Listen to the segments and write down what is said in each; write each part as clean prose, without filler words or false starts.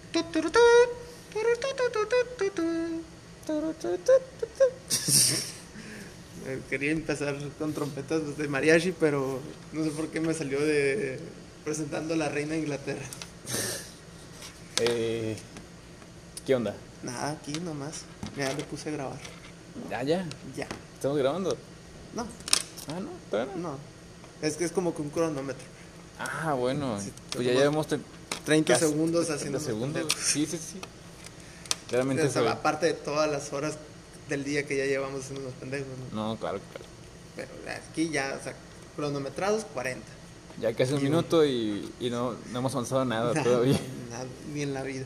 Quería empezar con trompetas de mariachi, pero no sé por qué me salió de presentando a la reina de Inglaterra. ¿Qué onda? Nada, aquí nomás. Ya le puse a grabar. Ya. Ya. ¿Estamos grabando? No, Ah, no, todavía no. no. Es que es como que un cronómetro. Ah, bueno. Sí, Pues ya llevamos 30 casi segundos 30 haciendo segundos. Sí. Claramente eso. aparte de todas las horas del día que ya llevamos haciendo unos pendejos, ¿no? No, claro. Pero aquí ya, o sea, cronometrados 40. Ya casi un minuto y no hemos avanzado nada todavía. Nada, ni en la vida.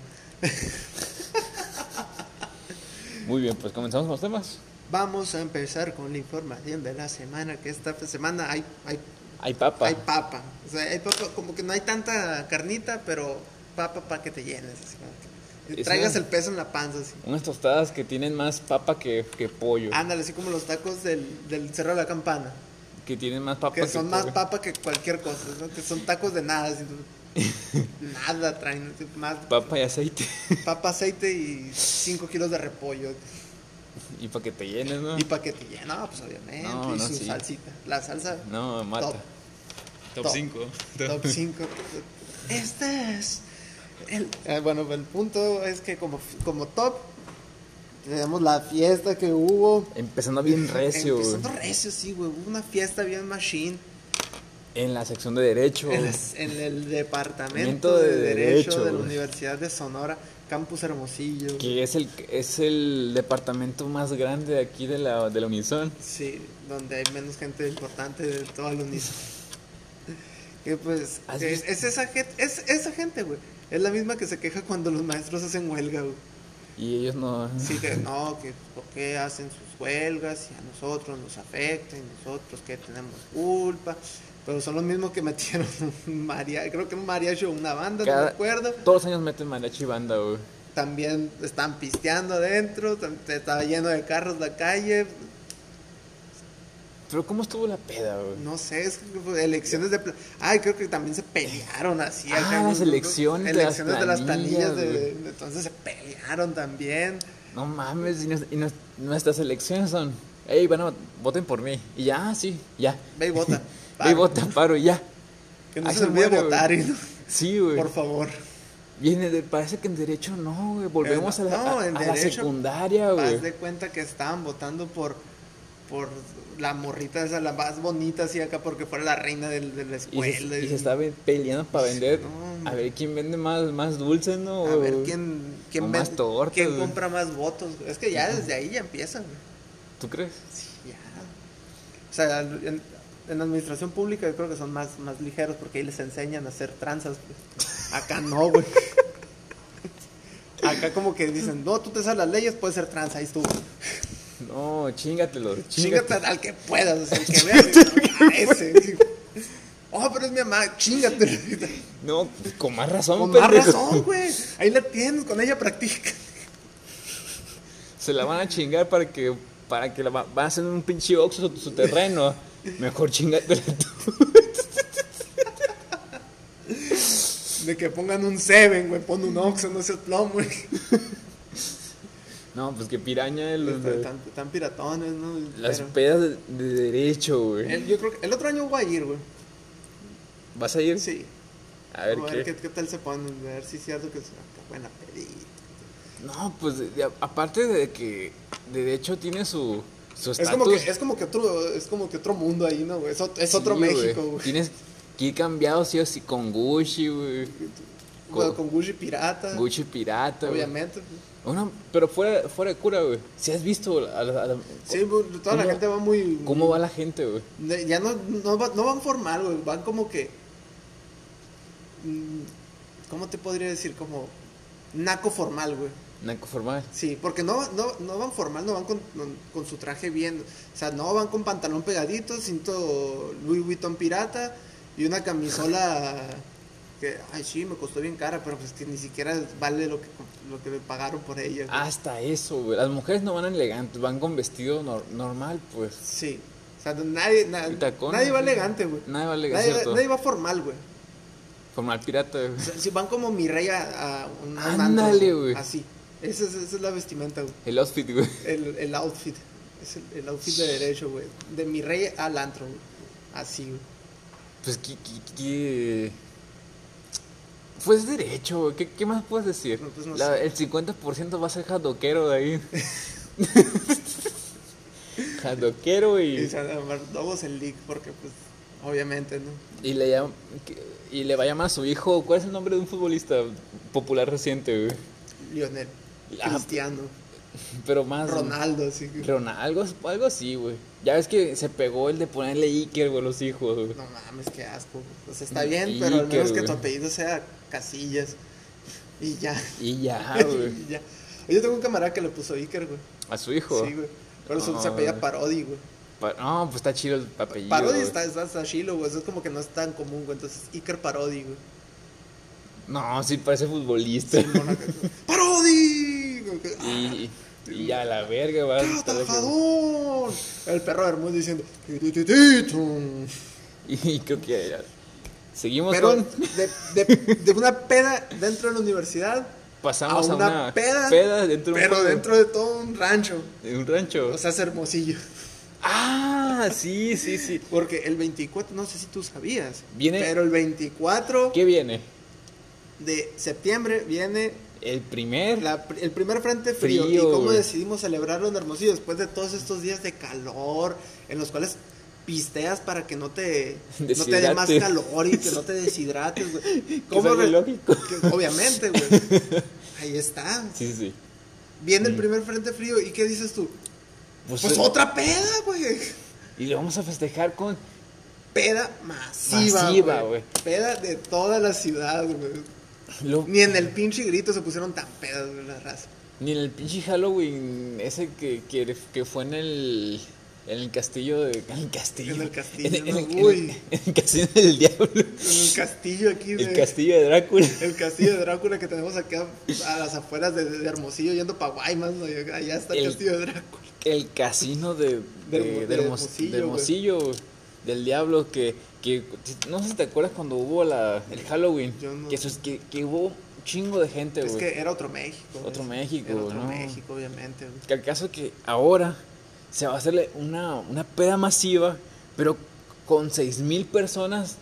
Muy bien, pues comenzamos con los temas. Vamos a empezar con la información de la semana, que esta semana hay Hay papa. Hay papa. O sea, hay papa, como que no hay tanta carnita, pero papa para que te llenes. Así, que traigas el peso en la panza. Así. Unas tostadas que tienen más papa que pollo. Ándale, así como los tacos del Cerro de la Campana. Que tienen más papa Que son más pollo. papa que cualquier cosa, ¿no? Que son tacos de nada. Así, nada traen. Así, más Papa y aceite. papa, aceite y 5 kilos de repollo. Y para que te llenes, ¿no? Y para que te llene. No, pues obviamente. No, y no, su sí. salsita. La salsa. No, mata. Top. Top 5. Top 5. Este es bueno, el punto es que como top tenemos la fiesta que hubo. Empezando bien recio. Empezando recio, sí, güey. Hubo una fiesta bien machine. En la sección de Derecho. En el departamento de Derecho de la Universidad de Sonora, Campus Hermosillo. Que es el departamento más grande de aquí de la Unison. Sí, donde hay menos gente importante de toda la Unison. Que pues es esa gente, güey. Es la misma que se queja cuando los maestros hacen huelga, güey. Y ellos no. Sí, que no, que por qué hacen sus huelgas y a nosotros nos afecta y nosotros que tenemos culpa. Pero son los mismos que metieron creo que un mariachi o una banda, no me acuerdo. Todos los años meten mariachi banda, güey. También están pisteando adentro, estaba lleno de carros la calle. Pero ¿cómo estuvo la peda, güey? No sé, es elecciones de... Ay, creo que también se pelearon así. Las elecciones de las planillas. Entonces se pelearon también. No mames, y nuestras elecciones son... Ey, bueno, voten por mí. Y ya, sí, ya. Ve y vota. Ve y vota, paro, y ya. Que no se olvide votar. Sí, güey. Por favor. Parece que en Derecho no, güey. Volvemos a la secundaria, güey. Haz de cuenta que estaban votando por la morrita esa, la más bonita, así acá, porque fuera la reina de la escuela. Y se estaba peleando para vender. No, a ver quién vende más dulces, ¿no? A ver quién vende, más tortas. quién compra más votos. Es que ya desde ahí ya empiezan, güey. ¿Tú crees? Sí, ya. O sea, en la administración pública yo creo que son más ligeros porque ahí les enseñan a hacer tranzas, pues. Acá no, güey. Acá como que dicen, no, tú te sabes las leyes, puedes ser tranza, ahí estuvo. No, chingatelo. Chíngate al que puedas, o sea, el que vea ese. Oh, pero es mi mamá, chingatelo. No, con más razón, con más razón, güey. Ahí la tienes, con ella practica. Se la van a chingar para que la va a hacer un pinche oxo su terreno. Mejor chingatelo tú. De que pongan un Seven, güey, pon un Oxxo, no seas plomo, güey. No, pues que piraña Tan piratones, ¿no? Las pedas de Derecho, güey. Yo creo que el otro año voy a ir, güey. ¿Vas a ir? Sí. A ver qué tal se ponen, a ver si es cierto que es una buena pedita. No, pues aparte de que Derecho tiene su estatus. Es como que otro mundo ahí, ¿no, güey? Es otro México, güey. Tienes que ir cambiado sí o sí con Gucci, güey. Con Gucci pirata. Gucci pirata, obviamente. Bueno, pero fuera de cura, güey. ¿Sí has visto sí, toda la gente va muy... ¿Cómo va la gente, güey? Ya no van formal, güey. Van como que... ¿Cómo te podría decir? Como naco formal, güey. Naco formal. Sí, porque no van formal, no van con su traje bien. O sea, no van con pantalón pegadito, cinto Louis Vuitton pirata y una camisola que, ay, sí, me costó bien cara, pero pues que ni siquiera vale lo que me pagaron por ella. Güey. Hasta eso, güey. Las mujeres no van elegantes, van con vestido normal, pues. Sí. O sea, nadie va elegante, güey. Nadie va elegante, nadie va formal, güey. Formal pirata, güey. O sea, si van como mi rey a un Ándale, antro, güey. así. Esa es la vestimenta, güey. El outfit, güey. El outfit. Es el outfit de derecho, güey. De mi rey al antro, güey. Así, güey. Pues, ¿qué? Pues derecho, güey. ¿Qué más puedes decir? No, pues no sé. El 50% va a ser jadoquero de ahí. Jadoquero Y se van a llamar Lobos el League, porque, pues, obviamente, ¿no? y le va a llamar a su hijo. ¿Cuál es el nombre de un futbolista popular reciente, güey? Lionel. Ah, Cristiano. Pero más. Ronaldo, así. Ronaldo, algo así, güey. Ya ves que se pegó el de ponerle Iker, güey, a los hijos, güey. No mames, qué asco. O sea, está bien, pero al menos que tu apellido sea Casillas. Y ya. Y ya, güey. Y ya. Yo tengo un camarada que le puso Iker, güey. A su hijo. Sí, güey. Pero No, se apellida güey. Parodi, güey. No, pues está chido el apellido. Parodi güey. está chilo, güey. Eso es como que no es tan común, güey. Entonces, Iker Parodi, güey. No, sí parece futbolista. Sí, ¡Parodi! Güey. Y ya la verga, va. ¡Qué atajadón! El perro hermoso diciendo. Y creo que ya. Seguimos Pero con. de una peda dentro de la universidad Pasamos a una peda dentro de un pero pueblo, dentro de todo un rancho. de un rancho. O sea, es Hermosillo. Ah, sí. Porque el 24, no sé si tú sabías. Viene- Pero el 24 ¿Qué viene? de septiembre viene El primer. el primer frente frío. Frío, ¿Y cómo güey. decidimos celebrarlo en Hermosillo? Después de todos estos días de calor, en los cuales pisteas para que no te dé más Deshidrate. calor y que no te deshidrates, güey. Que es algo lógico. Obviamente, güey. Ahí está. Sí. Viene el primer frente frío. ¿Y qué dices tú? Pues otra peda, güey. Y lo vamos a festejar con. Peda masiva, Masiva, güey. güey. Peda de toda la ciudad, güey. Ni en el pinche grito se pusieron tan pedas, güey, la raza. Ni en el pinche Halloween ese que fue en el castillo de. En el castillo. En el castillo, En ¿no? el Uy. en el castillo del diablo. En el castillo aquí, El castillo de Drácula. El castillo de Drácula que tenemos aquí a las afueras de Hermosillo, yendo para Guaymas, ¿no? Allá está el castillo de Drácula. El casino de Hermosillo, Hermosillo, del diablo, que no sé si te acuerdas cuando hubo el Halloween, Yo no- que hubo un chingo de gente, Es güey. que era otro México. Otro ¿ves? México, Era otro ¿no? México, obviamente, güey. Que al caso que ahora se va a hacerle una peda masiva, pero con 6,000 personas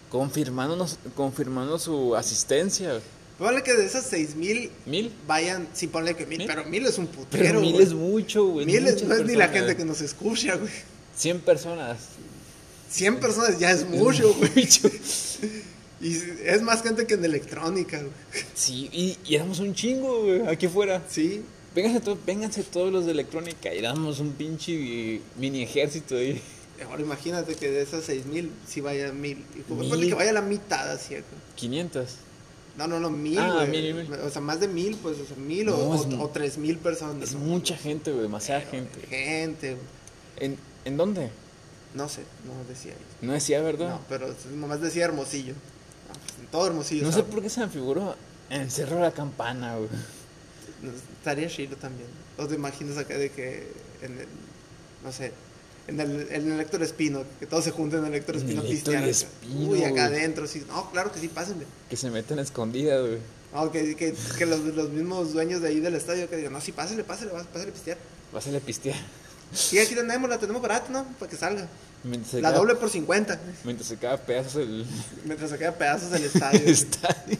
confirmando su asistencia. Ponle que de esas 6,000 ¿1,000? vayan, sí, ponle que 1,000, ¿1,000? pero 1,000 es un putero. Pero 1,000 güey. es mucho, güey. 1,000 muchas no es ni la personas. gente que nos escucha, güey. 100 personas. 100 personas ya es mucho, güey. Mucho. Y es más gente que en electrónica, güey. Sí, y éramos un chingo, güey, aquí fuera. Sí. Vénganse todos los de electrónica y damos un pinche mini ejército ahí. Ahora imagínate que de esas 6,000 si vaya 1,000. Y como 1,000. ponle que vaya la mitad así, güey. 500. No, 1,000, Ah, güey. 1,000. O sea, más de 1,000, pues, o sea, 1,000 No, o 3,000 personas. Es ¿no? mucha gente, güey, demasiada gente. Gente, güey. ¿En dónde? No sé, no decía ahí. No decía, ¿verdad? No, pero nomás decía Hermosillo. No, pues, en todo Hermosillo. No sé ¿sabes? por qué se me figuró en el Cerro de la Campana, güey. No, estaría chido también. ¿O te imaginas acá de que en el, no sé, en el Héctor Espino, que todos se junten en el Héctor En Espino el a pistear? Héctor acá? Espino, Uy, acá güey. adentro, sí. No, claro que sí, pásenle. Que se meten escondidas, güey. No, que los mismos dueños de ahí del estadio que digan, no, sí, pásale a pistear. Vas a la pistear. Sí, aquí la tenemos barata, ¿no? Para que salga. Mientras se La queda- doble por 50. Mientras se queda pedazos el Mientras se queda pedazos del estadio. estadio.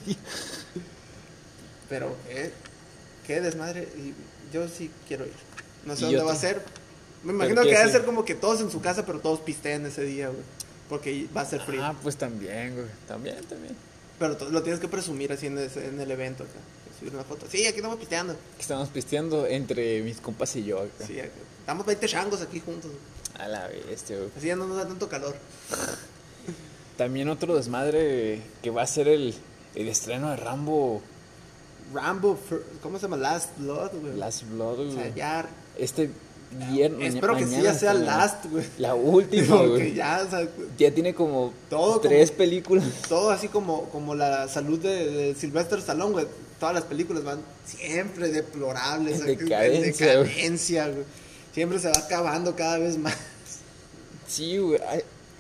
Pero, qué desmadre. Y yo sí quiero ir. No sé Y dónde yo va a tam- ser. Me imagino Pero que ¿qué va a sí? ser como que todos en su casa, pero todos pisteen ese día, güey. Porque va a ser frío. Ah, pues también, güey. También. Pero lo tienes que presumir así en el evento acá. Subir una foto. Sí, aquí estamos pisteando. Que estamos pisteando entre mis compas y yo acá. Sí, estamos 20 changos aquí juntos. A la bestia, güey. Así ya no nos da tanto calor. También otro desmadre que va a ser el estreno de Rambo Rambo, ¿cómo se llama? Last Blood, güey. Last Blood, O sea, güey. ya. Este viernes. Espero que sí ya sea Last, güey. La última, Porque güey. ya, o sea, Ya tiene como Todo 3 como- películas. todo así como la salud de Sylvester Stallone, güey. Todas las películas van siempre deplorables. En güey, decadencia, en decadencia, güey. Siempre se va acabando cada vez más. Sí, güey.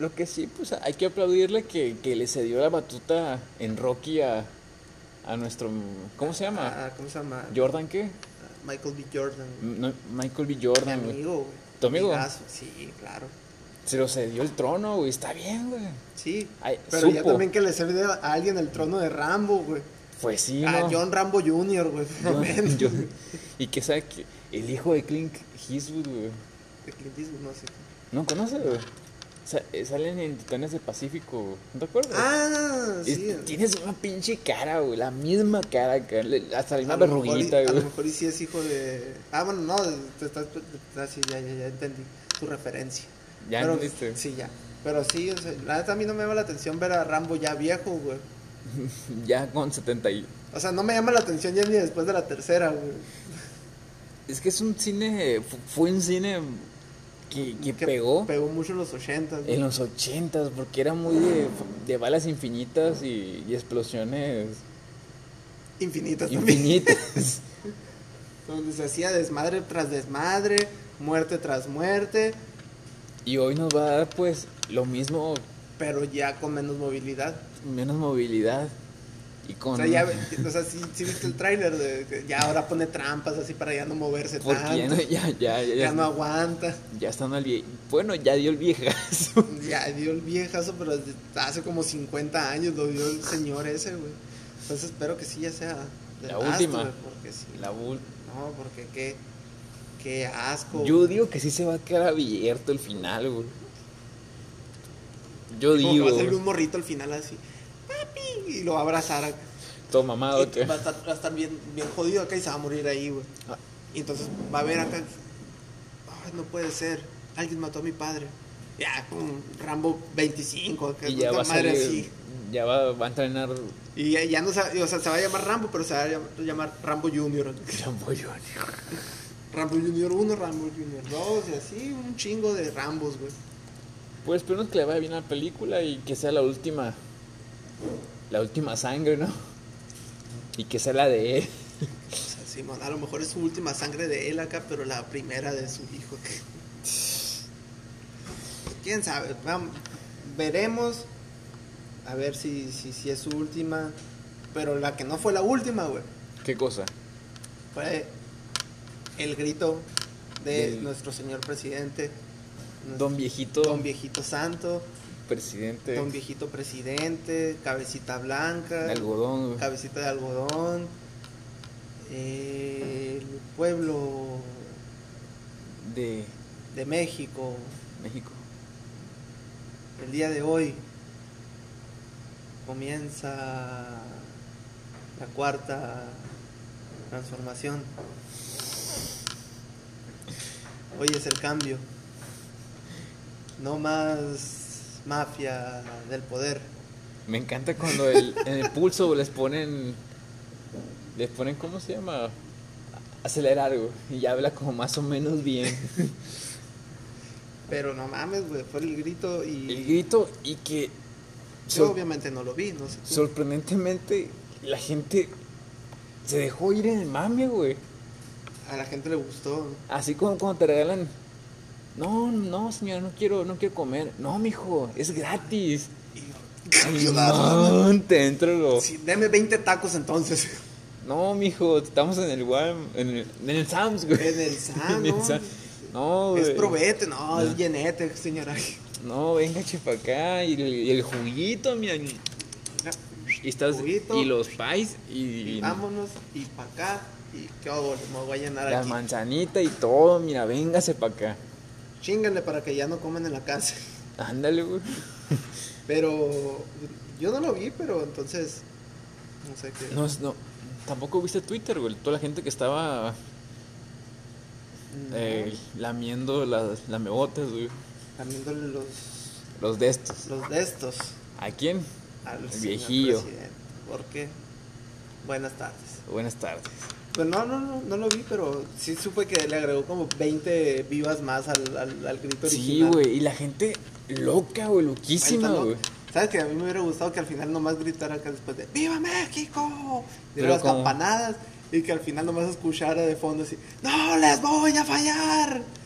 Lo que sí, pues hay que aplaudirle que le cedió la batuta en Rocky a nuestro... ¿Cómo se llama? ¿Cómo se llama? ¿Jordan qué? Michael B. Jordan. No, Michael B. Mi Jordan, güey. amigo, güey. ¿Tu amigo? Amigazo, sí, claro. Se lo cedió el trono, güey. Está bien, güey. Sí, Ay, pero ya supo. también que le cede a alguien el trono de Rambo, güey. Pues sí, A ¿no? John Rambo Jr., güey. por lo menos. Y que sabe que el hijo de Clint Eastwood, güey. De Clint Eastwood, no sé. ¿No conoces, güey? Salen en Titanes del Pacífico, güey. ¿No te acuerdas? Sí. Tienes una pinche cara, güey. La misma cara, hasta la misma A lo mejor verruguita, a lo güey. mejor y sí es hijo de... Bueno, no, sí, ya entendí su referencia. Ya Pero, entendiste. Sí, ya. Pero sí, o sea, la neta a mí no me llama la atención ver a Rambo ya viejo, güey. Ya con 70 y... O sea, no me llama la atención ya ni después de la tercera, güey. Es que es un cine... Fue un cine que pegó Pegó mucho en los 80, güey. en los 80s, porque era muy de balas infinitas y explosiones Infinitas también. infinitas. Donde se hacía desmadre tras desmadre, muerte tras muerte, Y hoy nos va a dar, pues, lo mismo, pero ya con menos movilidad. menos movilidad. Y con... O sea, sí viste el tráiler de que ya ahora pone trampas así para ya no moverse Porque tanto. ya No aguanta. ya están al viejo. Bueno, ya dio el viejazo. Ya dio el viejazo, pero hace como 50 años lo dio el señor ese, güey. Entonces espero que sí ya sea del La last, última. güey, porque sí. No, porque qué asco. Yo digo que sí se va a quedar abierto el final, güey. Yo Como que digo. va a salir un morrito al final así, papi, y lo va a abrazar acá. Todo mamado Y que. va a estar bien jodido acá y se va a morir ahí, güey. Ah. Y entonces va a ver acá, ay, no puede ser, alguien mató a mi padre. Ya, con Rambo 25, acá, Y ya una va a madre salir. así. Ya va a entrenar Y ya no sabe, o sea, se va a llamar Rambo, pero se va a llamar Rambo Junior. Rambo Junior. Rambo Junior 1, Rambo Junior 2, y así, un chingo de Rambos, güey. Pues esperemos que le vaya bien a la película y que sea la última. La última sangre, ¿no? Y que sea la de él. O sea, Simón, a lo mejor es su última sangre de él acá, pero la primera de su hijo. Quién sabe, veremos. A ver si es su última. Pero la que no fue la última, güey, ¿Qué cosa? fue el grito de Del- nuestro señor presidente. Don Viejito. Don Viejito Santo. Presidente. Don Viejito Presidente. Cabecita blanca. De algodón, güey. Cabecita de algodón. El pueblo De de México. México. El día de hoy comienza la cuarta transformación. Hoy es el cambio. No más mafia del poder. Me encanta cuando en el pulso les ponen, ¿cómo se llama? Acelerar, güey. Y ya habla como más o menos bien. Pero no mames, güey, fue el grito y El grito y que yo obviamente no lo vi, no sé tú. sorprendentemente la gente se dejó ir en el mame, güey. A la gente le gustó. Así como cuando te regalan, no, señora, no quiero comer. No, mijo, es gratis. Y yo, No, te entro lo... sí, deme 20 tacos entonces. No, mijo, estamos en el Walmart, en el Sam's, güey. En el Sam, En el ¿no? Sam. No, güey. Es probete, no, es llenete, señora. No, venga, chepa acá. Y el juguito, mira. Y estás. Juguito. Y los pies. Y Vámonos, y para acá, y qué hago, me voy a llenar la aquí. manzanita y todo, mira, véngase para acá. Chíngale para que ya no coman en la casa. Ándale, güey. Pero yo no lo vi, pero entonces no sé qué. No, tampoco viste Twitter, güey. Toda la gente que estaba lamiendo las lamebotas, güey. Lamiéndole Los de estos. los de estos ¿A quién? al El señor viejillo. presidente. ¿Por qué? Buenas tardes. Buenas tardes. Pues no lo vi, pero sí supe que le agregó como 20 vivas más al grito Sí, original. güey. Y la gente loca, güey. Loquísima, Vuelta, ¿no? güey. ¿Sabes que a mí me hubiera gustado que al final nomás gritara acá después de ¡Viva México! Pero Diera las como- campanadas y que al final nomás escuchara de fondo así ¡No les voy a fallar!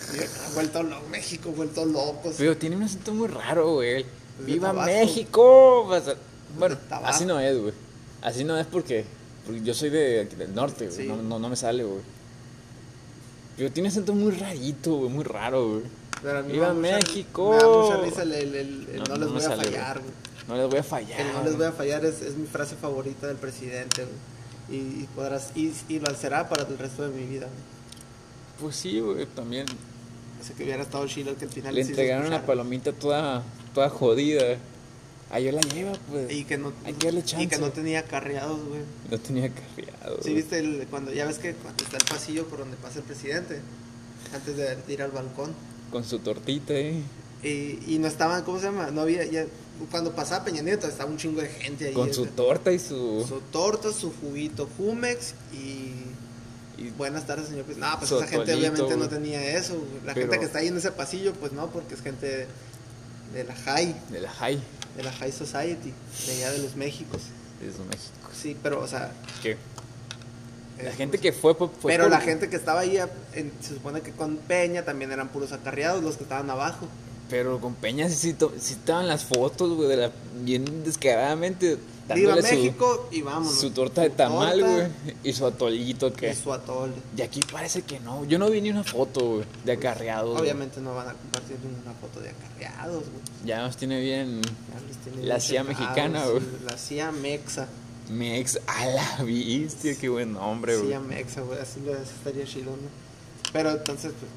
Y ha vuelto loco, México, vuelto locos. Pero tiene un acento muy raro, güey. Desde ¡Viva Tabasco. México! Bueno, Tabasco. así no es, güey. Así no es porque yo soy del norte, güey. Sí. No me sale, güey. Pero tiene acento muy rarito, güey, muy raro, güey. Pero a mí ¡Viva me da mucha- México! Me da mucha risa el No, no les no voy me a sale, fallar, güey. No les voy a fallar. El no les voy a fallar es mi frase favorita del presidente, güey. Y podrás, y lo será para el resto de mi vida, güey. Pues sí, güey, también. Así que hubiera estado chido que al final Le sí se entregaron la escuchara. palomita toda jodida. Ahí yo la lleva, pues. Y que no, Hay que darle y que chance. no tenía carreados, güey. No tenía carriado. Sí, viste cuando ya ves que cuando está el pasillo por donde pasa el presidente, antes de ir al balcón. Con su tortita, Y no estaban, ¿cómo se llama? No había, ya, cuando pasaba Peña Nieto estaba un chingo de gente ahí. Con su torta y su torta, su juguito Jumex y buenas tardes, señor. Pues, no, pues Su esa gente atolito, obviamente güey. no tenía eso, güey. La Pero- gente que está ahí en ese pasillo, pues no, porque es gente de la High, de la High de la High Society, de allá de los Méxicos. de México. Sí, pero, o sea... ¿Qué? La eh, gente que fue pero por- la gente que estaba ahí, se supone que con Peña también eran puros acarreados los que estaban abajo. Pero con Peña sí estaban las fotos, güey, bien descaradamente Viva dándole México y vámonos. su torta de Su tamal, torta güey, y su atolito Y que... su atole. Y aquí parece que no. Yo no vi ni una foto, güey, de acarreados. güey. Obviamente no van a compartir ninguna foto de acarreados, güey. Ya nos tiene bien Ya los tienen La bien CIA checados, mexicana, güey. La CIA Mexa. Mex a la bestia, qué buen nombre, güey. CIA Mexa, güey. Así lo estaría chido, ¿no? Pero entonces, pues.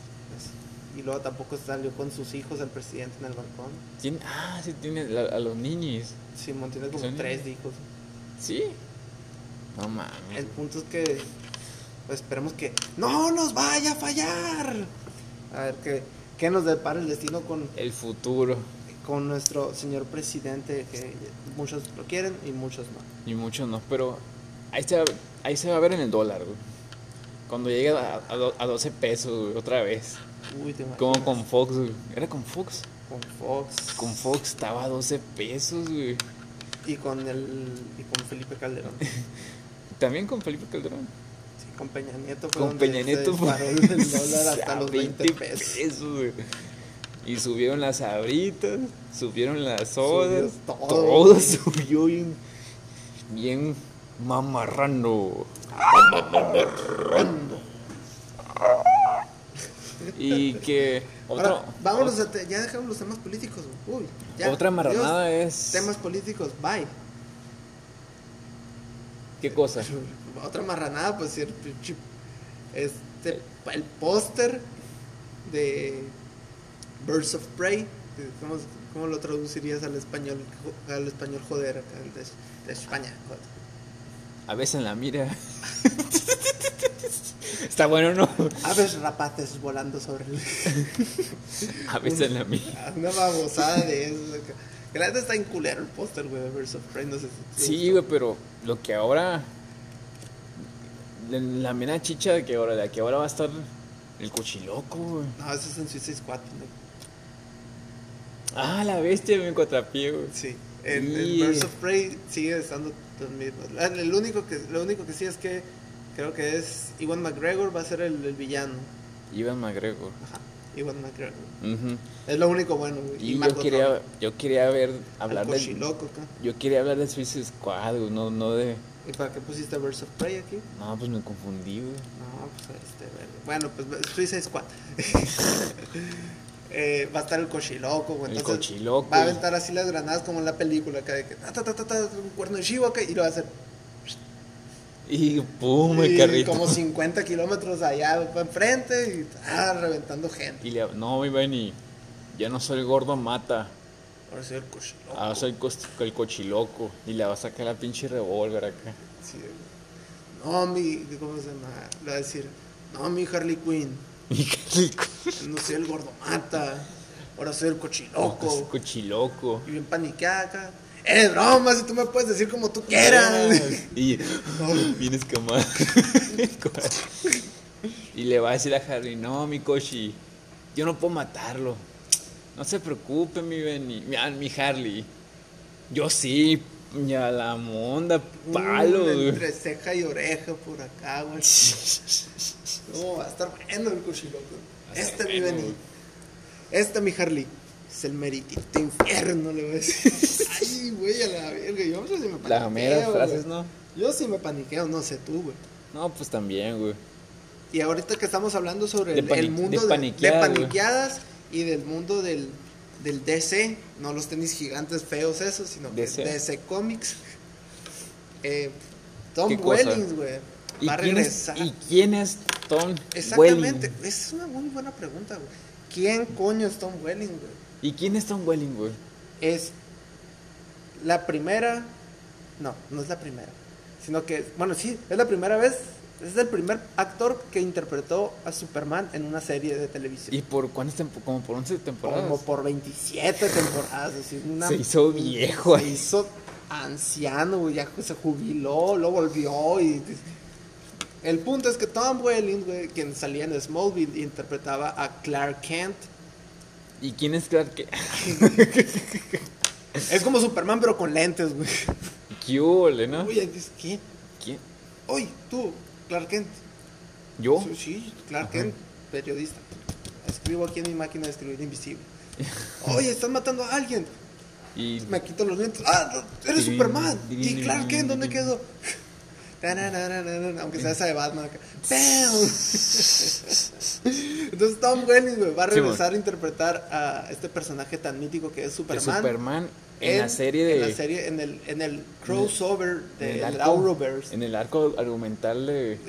Y luego tampoco salió con sus hijos el presidente en el balcón. Sí tiene a los niños. Simón tiene como Son 3 hijos. Sí. No mames. El punto es que. Pues esperemos que no nos vaya a fallar. A ver qué nos depara el destino El futuro. con nuestro señor presidente, que muchos lo quieren y muchos no. Y muchos no, pero ahí se va a ver en el dólar, güey. Cuando llegue a 12 pesos, güey, otra vez. Uy, te Como imaginas. con Fox, güey. ¿Era con Fox? Con Fox. Con Fox estaba a 12 pesos, güey. Y con Felipe Calderón. También con Felipe Calderón. Sí, con Peña Nieto fue Con donde Peña se Nieto fue disparó el dólar hasta a los 20 pesos. güey. Y subieron las abritas, subieron las sodas, Subió todo. todo subió bien mamarrano. Y que Ahora, vámonos, ya dejamos los temas políticos. Güey. Uy, ya. otra marranada Adiós. es... Temas políticos, bye. ¿Qué cosa? Otra marranada, pues el póster de Birds of Prey. ¿Cómo lo traducirías al español joder, acá, de España? Joder. A veces en la mira. Está bueno, ¿no? Aves rapaces volando sobre el... A veces en la mira. Una babosada de eso. Que la neta está en culero el póster, güey, de Birds of Prey. No sé si Sí, güey, pero lo que ahora... La mera chicha de que ahora va a estar el cochiloco, güey. No, eso es en Suicide Squad, ¿no? Ah, la bestia me contrapié, güey. Sí. En Y- Birds of Prey sigue estando los mismos. Lo único que sí es que creo que es Ewan McGregor va a ser el villano. Ivan McGregor. Ajá. Ewan McGregor. Ujú. Es lo único bueno, güey. Y Margot yo quería ver, Robbie, hablar al de... cochiloco acá. Yo quería hablar de Suicide Squad, güey, no de... ¿Y para qué pusiste Birds of Prey aquí? No, pues me confundí, güey. No, pues verde. Bueno, pues Suicide Squad. Va a estar el cochiloco, güey. El Entonces, cochiloco. va a aventar así las granadas como en la película, acá de que un cuerno de chivo acá, y lo va a hacer. Y pum, el Y carrito. como 50 kilómetros allá enfrente y reventando gente. Y no, Iván, y ya no soy el gordo mata. Ahora soy el cochiloco. Ahora soy el cochiloco. Y le va a sacar la pinche revólver acá. Sí, no, ¿cómo se llama? Le va a decir, no, mi Harley Quinn. Y qué rico. No soy el gordo mata. Ahora soy el cochiloco. Es cochiloco. Y bien paniqueada acá. Es broma, si tú me puedes decir como tú quieras. Y bien escamado. Y le va a decir a Harry, no, mi cochi, yo no puedo matarlo. No se preocupe, mi Harley. Yo sí, ya la monda, palo. Entre ceja y oreja por acá, güey. No, va a estar bueno el cochiloco. Mi Benny. Mi Harley. Es el meritito infierno, le voy a decir. Ay, güey, a la verga. Yo no sé si me paniqueo. Las meras frases, güey. ¿no? Yo sí me paniqueo, no sé tú, güey. No, pues también, güey. Y ahorita que estamos hablando sobre el mundo de paniqueadas y del mundo del DC, no los tenis gigantes feos esos, sino que DC Comics. Tom Welling, güey, va a regresar. ¿Y quién es Tom Exactamente, Welling? esa es una muy buena pregunta, güey. ¿Quién coño es Tom Welling, güey? ¿Y quién es Tom Welling, güey? Es la primera... No es la primera. Sino que, bueno, sí, es la primera vez. Es el primer actor que interpretó a Superman en una serie de televisión. ¿Y por cuántas temporadas? Como por 11 temporadas. Como por 27 temporadas. Así, se hizo viejo. Se hizo anciano, güey, ya se jubiló, lo volvió y... El punto es que Tom Welling, güey, quien salía en Smallville, interpretaba a Clark Kent. ¿Y quién es Clark Kent? Es como Superman, pero con lentes, güey. ¿Qué ole, no? Oye, ¿quién? ¿Quién? Oye, tú, Clark Kent. ¿Yo? Sí, Clark Kent, periodista. Escribo aquí en mi máquina de escribir invisible. Oye, están matando a alguien. Y me quito los lentes. ¡Ah, eres Superman! ¿Y Clark Kent dónde quedó? Aunque sea esa de Batman. Entonces Tom Welling, güey, va a regresar a interpretar a este personaje tan mítico que es Superman. En la serie en el crossover del Arrowverse. En el arco argumental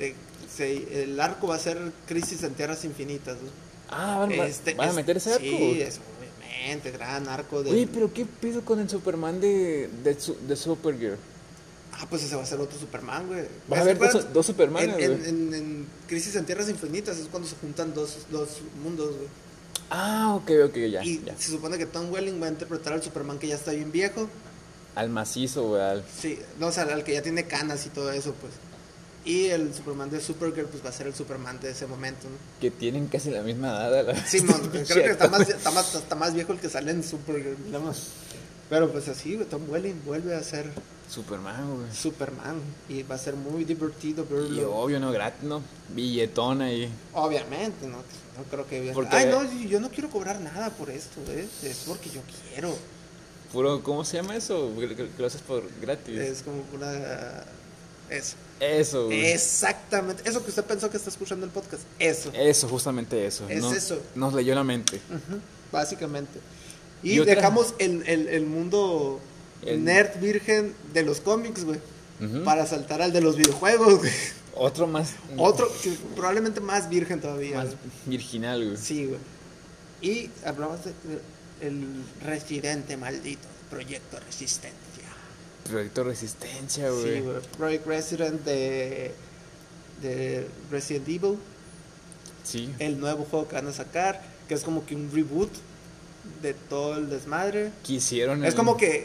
el arco va a ser Crisis en Tierras Infinitas, ¿no? ¿Van a meter ese arco? Sí, es obviamente gran arco de... Oye, pero ¿qué pido con el Superman de Supergirl? Pues ese va a ser otro Superman, güey. Va a haber dos Supermanes, güey. En Crisis en Tierras Infinitas es cuando se juntan dos mundos, güey. Ok, ya. Se supone que Tom Welling va a interpretar al Superman que ya está bien viejo. Al macizo, güey. Sí, no, o sea, al que ya tiene canas y todo eso, pues. Y el Superman de Supergirl, pues va a ser el Superman de ese momento, ¿no? Que tienen casi la misma edad. Sí, creo que está más viejo el que sale en Supergirl, nada más. Pero pues así, güey, Tom Welling vuelve a ser Superman, y va a ser muy divertido verlo. Y obvio, no gratis, ¿no? Billetón ahí. Obviamente, no creo que... yo no quiero cobrar nada por esto, es porque yo quiero. Puro, ¿cómo se llama eso? Que lo haces por gratis. Es como una... Eso, güey. Exactamente. Eso que usted pensó que está escuchando el podcast. Eso, justamente eso. Eso. Nos leyó la mente. Básicamente. Y dejamos el mundo nerd virgen de los cómics, güey. Para saltar al de los videojuegos, güey. Otro probablemente más virgen todavía. Más virginal, güey. Sí, güey. Y hablamos de el Residente maldito. Proyecto Resistencia. Proyecto Resistencia, güey. Sí, güey. Project Resident de Resident Evil. Sí. El nuevo juego que van a sacar, que es como que un reboot de todo el desmadre. Es como que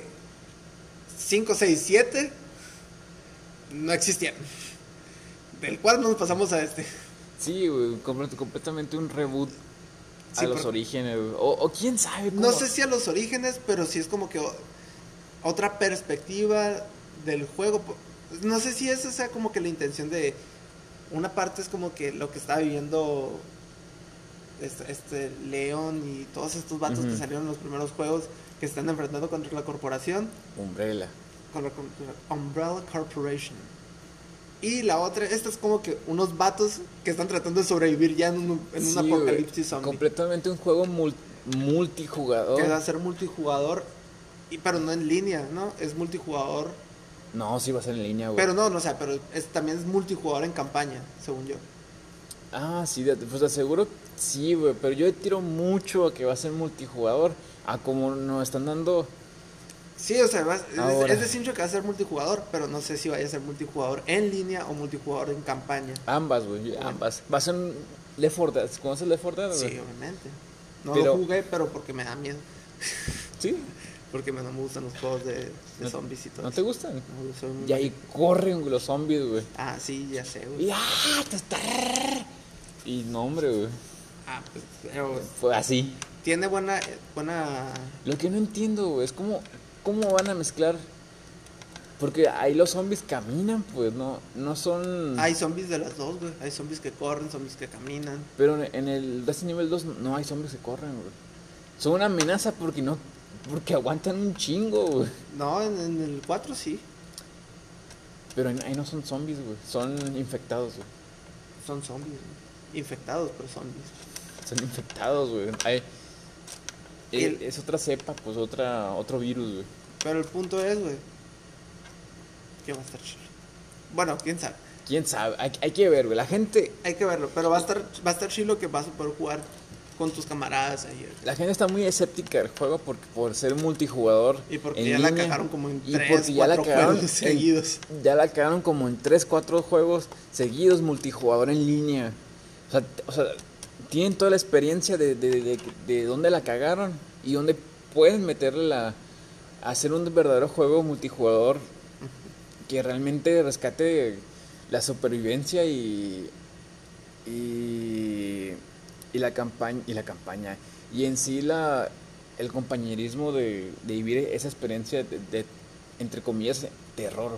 5, 6, 7 no existían. Del cual nos pasamos a este. Sí, güey, completamente un reboot a los orígenes. O quién sabe cómo. No sé si a los orígenes, pero sí es como que otra perspectiva del juego. No sé si esa sea como que la intención de... Una parte es como que lo que está viviendo este León y todos estos vatos que salieron en los primeros juegos, que están enfrentando contra la corporación. Umbrella Corporation. Y la otra, esta es como que unos vatos que están tratando de sobrevivir ya en un apocalipsis zombie. Completamente un juego multijugador. Que va a ser multijugador, pero no en línea, ¿no? Es multijugador. No, sí va a ser en línea, güey. Pero no, o sea, pero también es multijugador en campaña, según yo. Sí, pues aseguro sí, güey, pero yo tiro mucho a que va a ser multijugador, a como nos están dando. Sí, o sea, es decir que va a ser multijugador, pero no sé si vaya a ser multijugador en línea o multijugador en campaña. Ambas, güey, ambas. Va a ser Left 4 Dead. ¿Conoces Left 4 Dead? Sí, obviamente. No lo jugué, pero porque me da miedo. ¿Sí? Porque no me gustan los juegos de zombies y todo. ¿No te gustan? No, y ahí corren los zombies, güey. Sí, ya sé, güey. Y no, hombre, güey. Pues, pero fue así. Tiene buena... Lo que no entiendo, güey, es cómo van a mezclar Porque ahí los zombies caminan, pues, no son... Hay zombies de las dos, güey. Hay zombies que corren, zombies que caminan. Pero en el Resident Evil 2 no hay zombies que corren, güey. Son una amenaza porque aguantan un chingo, güey. No, en el 4 sí. Pero ahí no son zombies, güey. Son infectados, güey. Son zombies, güey. Infectados, pero zombies. Son infectados, güey. Es otra cepa, pues otro virus, güey. Pero el punto es, güey, que va a estar chido. Bueno, quién sabe. Quién sabe, hay que ver, güey. La gente... Hay que verlo, pero va a estar chido que vas a poder jugar con tus camaradas ahí. La gente está muy escéptica del juego por ser multijugador. Y porque en ya línea, la cagaron como en y 3, porque ya la 4 cagaron juegos seguidos. Ya la cagaron como en 3, 4 juegos seguidos multijugador en línea. O sea, tienen toda la experiencia de dónde la cagaron y dónde pueden meterle hacer un verdadero juego multijugador que realmente rescate la supervivencia y la campaña y en sí el compañerismo de vivir esa experiencia de entre comillas terror.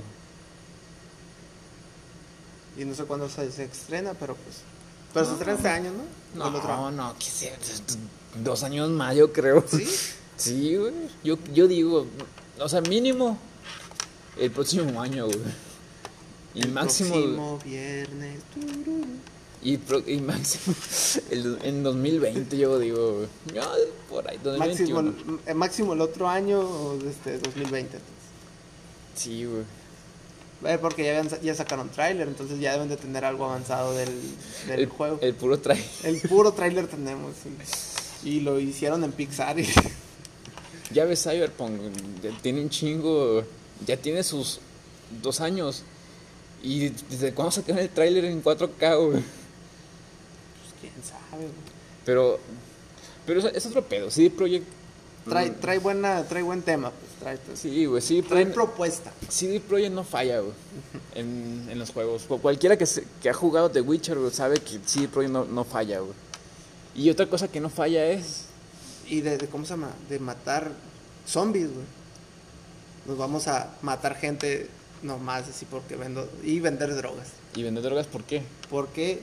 Y no sé cuándo se estrena, pero se estrena este año, ¿no? ¿O el otro año? No, que sea 2 años más, yo creo. ¿Sí? Sí, güey. Yo digo, o sea, mínimo el próximo año, güey. Y El máximo próximo viernes. y máximo en 2020, yo digo, güey. No, por ahí 2021. Máximo el otro año o 2020. Entonces. Sí, güey. Porque ya sacaron tráiler, entonces ya deben de tener algo avanzado del juego. El puro traje. El puro tráiler tenemos. Sí. Y lo hicieron en Pixar. Ya ves Cyberpunk, ya tiene un chingo, ya tiene sus 2 años. ¿Y desde cuándo sacaron el tráiler en 4K, güey? Pues quién sabe, güey. Pero es otro pedo. CD Projekt Trae buen tema, pues sí, güey, trae propuesta. CD Projekt no falla, güey, en los juegos. Cualquiera que ha jugado The Witcher, güey, sabe que CD Projekt no falla, güey. Y otra cosa que no falla es... Y ¿cómo se llama? De matar zombies, güey. Nos vamos a matar gente nomás así porque y vender drogas. ¿Y vender drogas por qué? Porque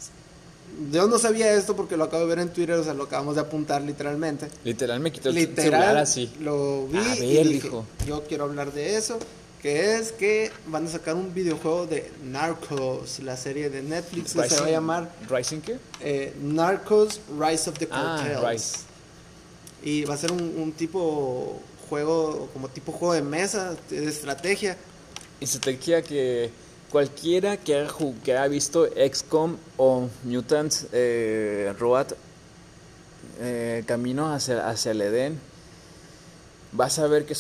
yo no sabía esto porque lo acabo de ver en Twitter, o sea, lo acabamos de apuntar literalmente. Literal me quitó el celular así. Lo vi a ver, y dije, dijo. Yo quiero hablar de eso, que es que van a sacar un videojuego de Narcos, la serie de Netflix que se va a llamar ¿Rising qué? Narcos Rise of the Cartels. Rise. Y va a ser un tipo juego, como tipo juego de mesa, de estrategia. Estrategia que cualquiera que haya visto XCOM o Mutant Road Camino hacia el Edén, vas a ver que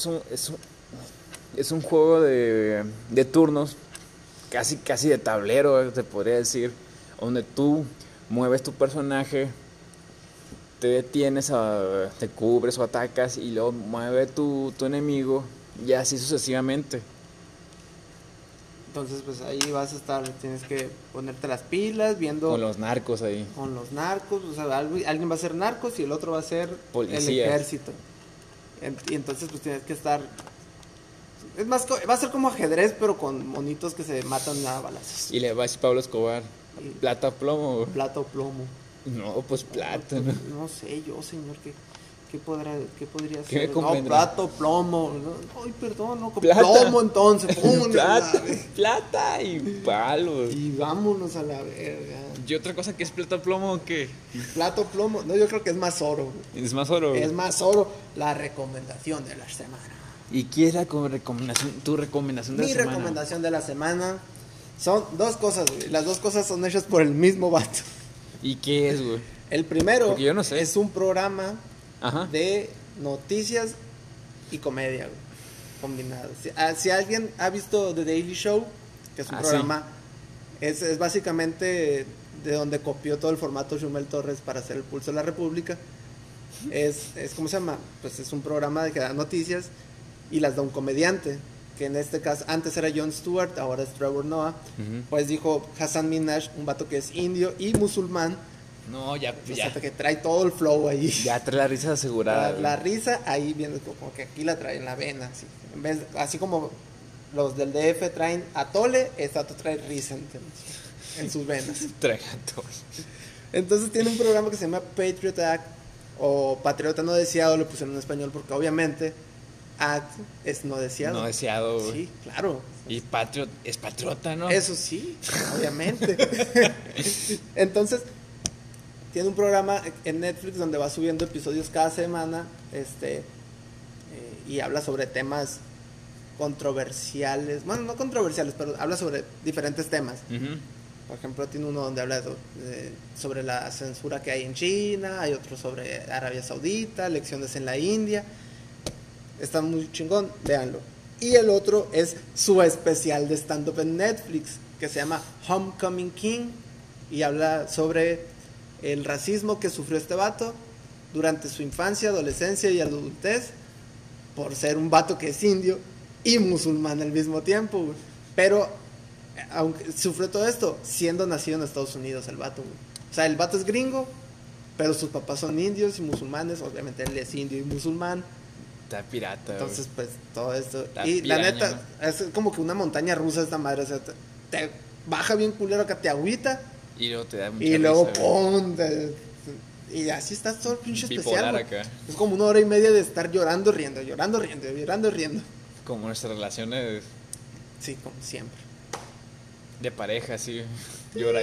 es un juego de turnos, casi de tablero, te podría decir, donde tú mueves tu personaje, te detienes, te cubres o atacas y luego mueve tu enemigo y así sucesivamente. Entonces, pues ahí vas a estar, tienes que ponerte las pilas, viendo... Con los narcos ahí. Con los narcos, o sea, alguien va a ser narcos y el otro va a ser policías. El ejército. Y entonces, pues tienes que estar... Es más, va a ser como ajedrez, pero con monitos que se matan a balazos. Y le va a decir Pablo Escobar, ¿plata o plomo? Plata o plomo. No, pues plata, ¿no? ¿no? No sé yo, señor, ¿qué podría ser? ¿Qué me No, convendrá? plata o plomo. ¿No? Ay, perdón, no, Plata. plomo entonces. Plata y palos. Y vámonos a la verga. ¿Y otra cosa que es plata o plomo qué? Plata o plomo. No, yo creo que es más oro. Es más oro. Es más oro. La recomendación de la semana. ¿Y qué es tu recomendación de la semana? Mi recomendación de la semana son 2 cosas, güey. Las 2 cosas son hechas por el mismo vato. ¿Y qué es, güey? El primero Porque yo no sé. es un programa Ajá. de noticias y comedia, güey, combinados. Si alguien ha visto The Daily Show, que es un programa, sí. Es básicamente de donde copió todo el formato Chumel Torres para hacer El Pulso de la República. Es ¿cómo se llama? Pues es un programa de que da noticias y las da un comediante, que en este caso antes era Jon Stewart, ahora es Trevor Noah. Pues dijo Hassan Minhaj, un vato que es indio y musulmán. No, ya. Que trae todo el flow ahí. Ya trae la risa asegurada. La risa ahí viendo como que aquí la trae en la vena, así. Así como los del DF traen atole, este vato trae Recent en sus venas. Tragato. Entonces tiene un programa que se llama Patriot Act, o Patriota no deseado, lo pusieron en español porque obviamente Act es no deseado. No deseado, güey. Sí, claro. Y Patriot es patriota, ¿no? Eso sí, obviamente. Entonces, tiene un programa en Netflix donde va subiendo episodios cada semana, y habla sobre temas controversiales, bueno, no controversiales, pero habla sobre diferentes temas. Ujú. Por ejemplo, tiene uno donde habla sobre la censura que hay en China, hay otro sobre Arabia Saudita, elecciones en la India. Está muy chingón, véanlo. Y el otro es su especial de stand-up en Netflix, que se llama Homecoming King, y habla sobre el racismo que sufrió este vato durante su infancia, adolescencia y adultez, por ser un vato que es indio y musulmán al mismo tiempo, güey. Pero aunque sufrió todo esto siendo nacido en Estados Unidos el vato, güey. O sea, el vato es gringo, pero sus papás son indios y musulmanes, obviamente él es indio y musulmán. Está pirata, Entonces, pues, todo esto. Está Y la piraña, neta, es como que una montaña rusa esta madre. O sea, te baja bien culero acá, te agüita. güey. Y luego te da mucha Y luego, risa, güey. ¡pum! Y así estás todo el pinche Bipolar especial, güey. acá. Es como 1 hora y media de estar llorando, riendo, llorando, riendo, llorando, riendo. Como nuestras relaciones Sí, como siempre. de pareja, así. Llora.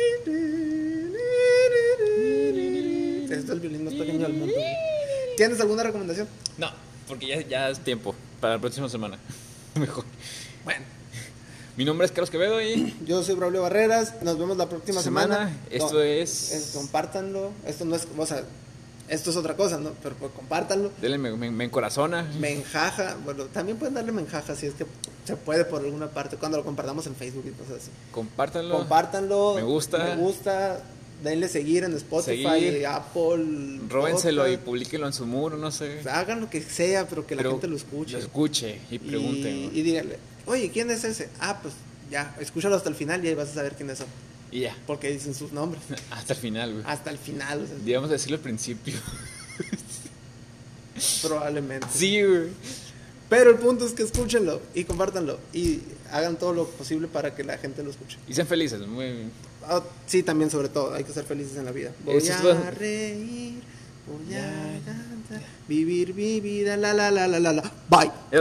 Este es el violín más pequeño del mundo, güey. ¿Tienes alguna recomendación? No, porque ya es tiempo para la próxima semana. Mejor. Bueno, Mi nombre es Carlos Quevedo y yo soy Braulio Barreras. Nos vemos la próxima semana. Esto No, es... compártanlo. Esto no es, o sea, esto es otra cosa, ¿no? Pero pues, compártanlo. Denle me encorazona. Menjaja, bueno, también pueden darle menjaja si es que se puede por alguna parte cuando lo compartamos en Facebook y cosas así. Compártanlo. Compártanlo. Me gusta. Denle seguir en Spotify, Seguir. Apple. Róbenselo y Podcast. publíquenlo en su muro, no sé. Hagan lo que sea, pero que la Pero gente lo escuche. Lo escuche y pregunten. Y díganle, oye, ¿quién es ese? Ah, pues ya, escúchalo hasta el final y ahí vas a saber quiénes son. Y ya. Porque dicen sus nombres. Hasta el final, güey. Hasta el final, o sea, Digamos decirlo al principio. probablemente. Sí, güey. Pero el punto es que escúchenlo y compártanlo y hagan todo lo posible para que la gente lo escuche. Y sean felices. Muy... Ah, sí, también sobre todo, hay que ser felices en la vida. Voy Eso es a lo- reír, voy a cantar, vivir mi vida, la. Bye.